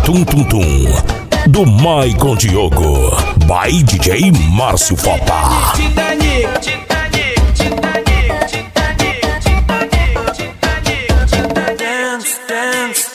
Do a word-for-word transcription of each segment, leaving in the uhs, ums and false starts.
Tum Tum Tum, do Maicon Diogo, by D J Márcio Fopa. Titanic, Titanic, Titanic, Titanic, Titanic, Titanic, Titanic, dance, dance.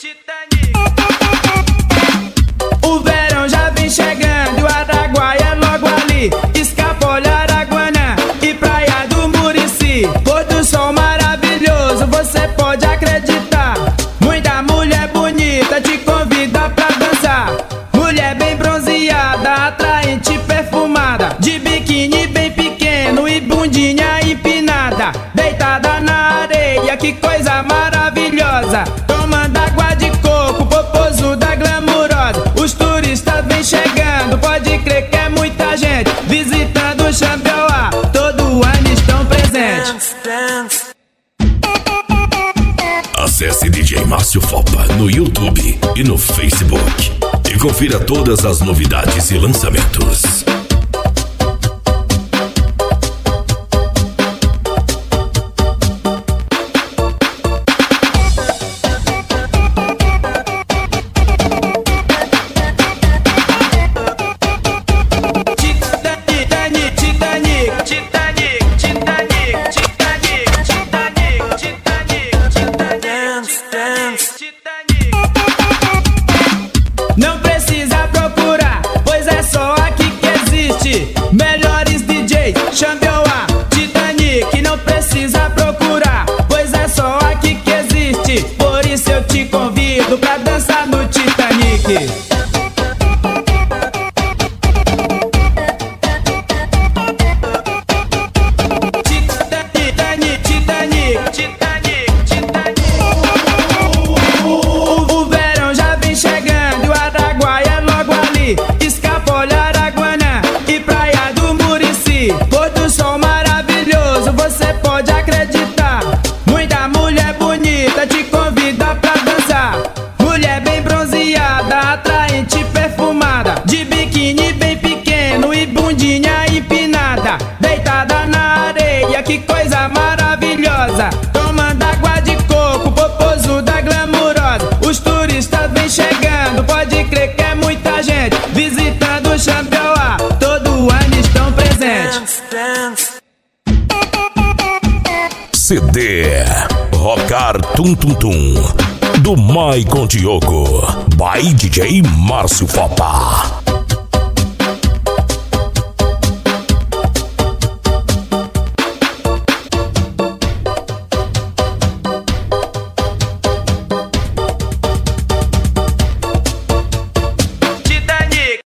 O verão já vem chegando, o Araguaia é logo ali. Escapola, Araguana e Praia do Murici. Pôr do sol maravilhoso, você pode acreditar. Muita mulher bonita te convida pra dançar. Mulher bem bronzeada, atraente, perfumada, de biquíni bem pequeno e bundinha empinada, deitada na areia, que coisa maravilhosa. Tomando água de coco, popozuda glamurosa. Os turistas vêm chegando, pode crer que é muita gente visitando o Xambioá, todo ano estão presentes. Dance, dance. Acesse D J Márcio Fopa no YouTube e no Facebook e confira todas as novidades e lançamentos. Não precisa procurar, pois é só aqui que existe melhores D Js, Xambioá, Titanic. Não precisa procurar, pois é só aqui que existe. Por isso eu te convido pra dançar no Titanic. Titanic, Titanic, Titanic, Titanic. O verão já vem chegando, o Araguaia é logo ali. Escapola, Araguana e Praia do Murici. Pôr do sol maravilhoso, você pode acreditar. Muita mulher bonita te convida pra dançar. Mulher bem bronzeada, atraente, perfumada, de biquíni bem pequeno e bundinha empinada, deitada na areia, que coisa maravilhosa. Tomando água de coco, popozuda glamurosa. Os turistas vêm chegando, pode crer que é muita gente visitando o Xambioá, todo ano estão presentes. Dance, dance. C D Rocar Tum Tum Tum, do Maicon Diogo, by D J Márcio Fopa.